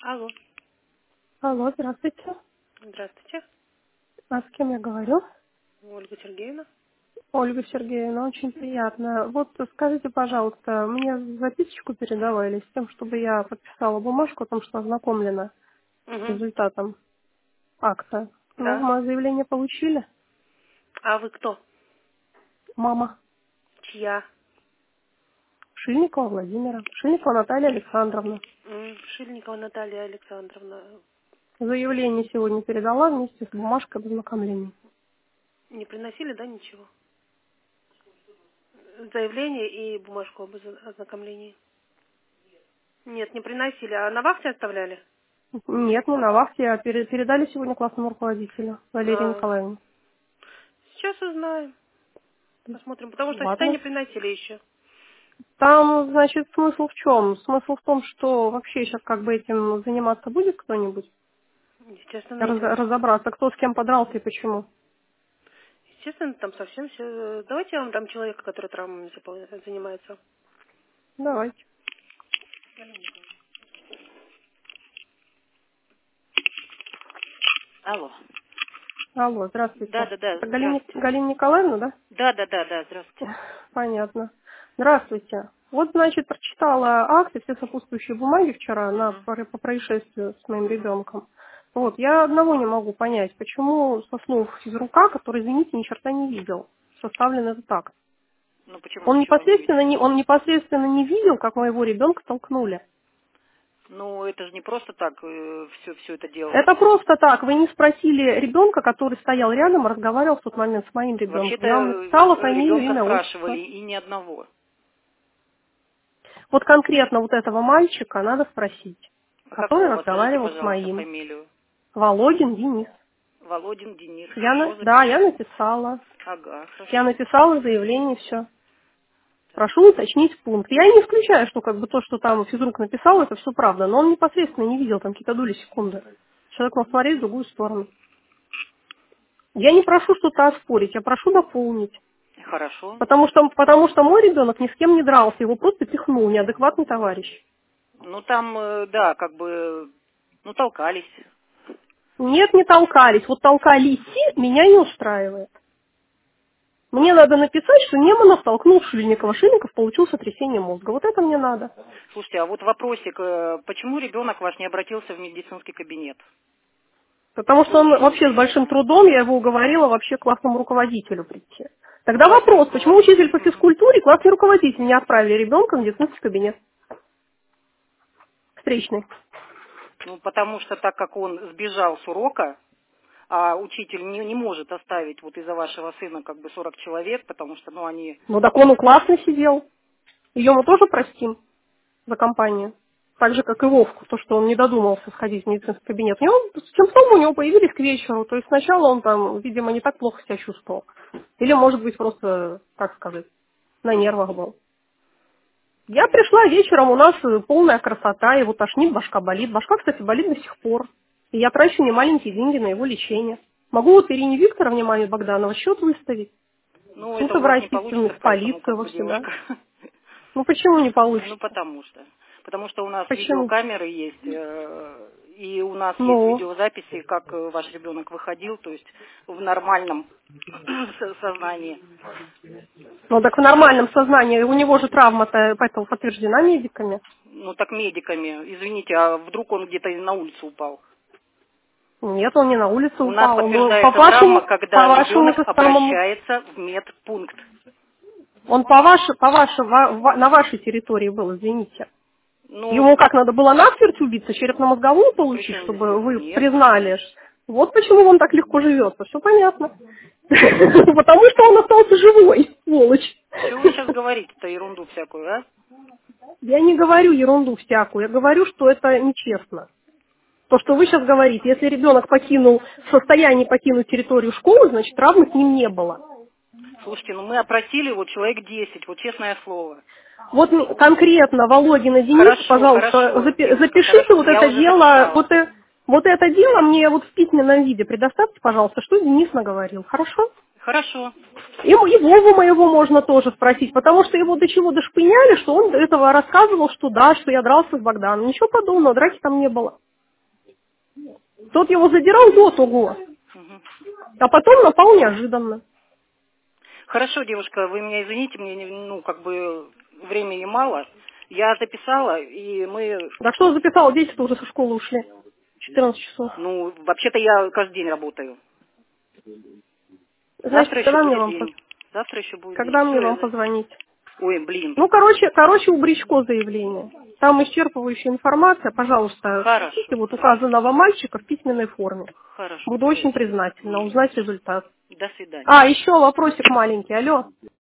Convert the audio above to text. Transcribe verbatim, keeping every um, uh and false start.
Алло, Алло, здравствуйте. здравствуйте. А с кем я говорю? Ольга Сергеевна. Ольга Сергеевна, очень приятно. Вот скажите, пожалуйста, мне записочку передавали с тем, чтобы я подписала бумажку о том, что ознакомлена с Угу. результатом акта. Ну, Да. мое заявление получили? А вы кто? Мама. Чья? Шильникова Владимира. Шильникова Наталья Александровна. М, Шильникова Наталья Александровна. Заявление сегодня передала вместе с бумажкой об ознакомлении. Не приносили, да, ничего? Заявление и бумажку об озна- ознакомлении. Нет, не приносили. А на вахте оставляли? Нет, не на вахте, а пере- передали сегодня классному руководителю Валерию А, Николаевну. сейчас узнаем. Посмотрим. Потому что сюда не Ладно. приносили еще. Там, значит, смысл в чем? Смысл в том, что вообще сейчас как бы этим заниматься будет кто-нибудь? Естественно, Раз- этим. разобраться, кто с кем подрался и почему. Естественно, там совсем все. Давайте я вам дам человека, который травмами запол- занимается. Давайте. Алло. Алло, Да, здравствуйте. да, да, Это Галина, здравствуйте. Галина Николаевна, да? Да, да, да, да, здравствуйте. Понятно. Здравствуйте. Вот, значит, прочитала акт и все сопутствующие бумаги вчера на, Мгм. про- по происшествию с моим Мгм. ребенком. Вот, я одного не могу понять, почему со слов физрука, который, извините, ни черта не видел, составлен этот акт. Ну почему Он ничего не непосредственно видел? не, он непосредственно не видел, как моего ребенка толкнули. Ну это же не просто так все, все это делалось. Это просто так. Вы не спросили ребенка, который стоял рядом и разговаривал в тот момент с моим ребенком. Вообще-то Я вам написала э, фамилию, ребенка имя, спрашивали отчество. и ни одного. Вот конкретно вот этого мальчика надо спросить, А который какого, скажите, разговаривал с пожалуйста, моим. фамилию? Володин Денис. Володин Денис. Я, на- Хорошо, да, я запишу. написала. Ага, Я хорошо. написала заявление, все. Так. Прошу уточнить пункт. Я не исключаю, что как бы то, что там физрук написал, это все правда, но он непосредственно не видел там какие-то доли секунды. Человек мог смотреть в другую сторону. Я не прошу что-то оспорить, я прошу дополнить. Хорошо. Потому что, потому что мой ребенок ни с кем не дрался, его просто пихнул неадекватный товарищ. Ну там, э, да, как бы, ну толкались. Нет, не толкались. Вот толкались, меня не устраивает. Мне надо написать, что Неманов толкнул Шильникова. Шильников получил сотрясение мозга. Вот это мне надо. Слушайте, а вот вопросик, э, почему ребенок ваш не обратился в медицинский кабинет? Потому что он вообще с большим трудом, я его уговорила вообще к классному руководителю прийти. Тогда Классный вопрос, почему руководитель. учитель по Мгм. физкультуре, классный руководитель не отправили ребенка в медицинский кабинет? Встречный. Ну, потому что так как он сбежал с урока, а учитель не, не может оставить вот из-за вашего сына как бы сорок человек, потому что, ну, они... Ну так он у классно сидел. Ее мы тоже простим за компанию. Так же, как и Вовку, то, что он не додумался сходить в медицинский кабинет. У него симптомы у него появились к вечеру. То есть сначала он там, видимо, не так плохо себя чувствовал. Или, может быть, просто, как сказать, на Мгм. нервах был. Я Понятно. пришла вечером, у нас э, полная красота, его тошнит, башка болит. Башка, кстати, болит до сих пор. И я трачу немаленькие деньги на его лечение. Могу вот Ирине Викторовне, маме Богданова, счет выставить. Ну, это Суд у вас не обратиться получится, в поэтому полицию как во бы всегда. девушка. Ну почему не Ну, получится? потому что. Потому что у нас Почему? видеокамеры есть, э, и у нас есть Ну, видеозаписи, как э, ваш ребенок выходил, то есть в нормальном со- сознании. ну так в нормальном сознании, у него же травма-то поэтому подтверждена медиками. Ну, так медиками. Извините, а вдруг он где-то на улицу упал? Нет, он не на улице У нас упал, он был по подтверждается травма, вашему, по когда вашему ребенок же самому, обращается в медпункт. он по вашей, по вашей, ва- ва- на вашей территории был, извините. Ну, Ему как надо было насмерть убиться, черепно-мозговую при получить, чем здесь чтобы это? вы Нет. признали. Вот почему вам так легко живется, все понятно. Потому что он остался живой, сволочь. Что вы сейчас говорите-то ерунду всякую, а? Я не говорю ерунду всякую, я говорю, что это нечестно. То, что вы сейчас говорите, если ребенок покинул, в состоянии покинуть территорию школы, значит, травмы с ним не было. Слушайте, ну мы опросили вот человек десять, вот честное слово. Вот м- конкретно Володина Дениса, Хорошо, пожалуйста, хорошо, запи- девушка, запишите хорошо, вот я это уже дело, записала. вот, э- вот это дело мне вот в письменном виде предоставьте, пожалуйста, что Денис наговорил, хорошо? Хорошо. И, м- и Вову моего можно тоже спросить, потому что его до чего дошпыняли, что он до этого рассказывал, что да, что я дрался с Богданом. Ничего подобного, драки там не было. Тот его задирал до того, Мгм. а потом напал неожиданно. Хорошо, девушка, вы меня извините, мне, не- ну, как бы, времени мало. Я записала, и мы, Так что записал, дети-то уже со школы ушли. четырнадцать часов. ну, вообще-то я каждый день работаю. Значит, Завтра еще когда мне будет вам, поз- день. Завтра еще будет день. когда мне вам Все. позвонить? Ой, блин. Ну, короче, короче, у Бричко заявление. Там исчерпывающая информация. Пожалуйста, Хорошо, вот хорошо. указанного мальчика в письменной форме. Хорошо, Буду все. очень признательна узнать результат. До свидания. А, еще вопросик маленький. Алло.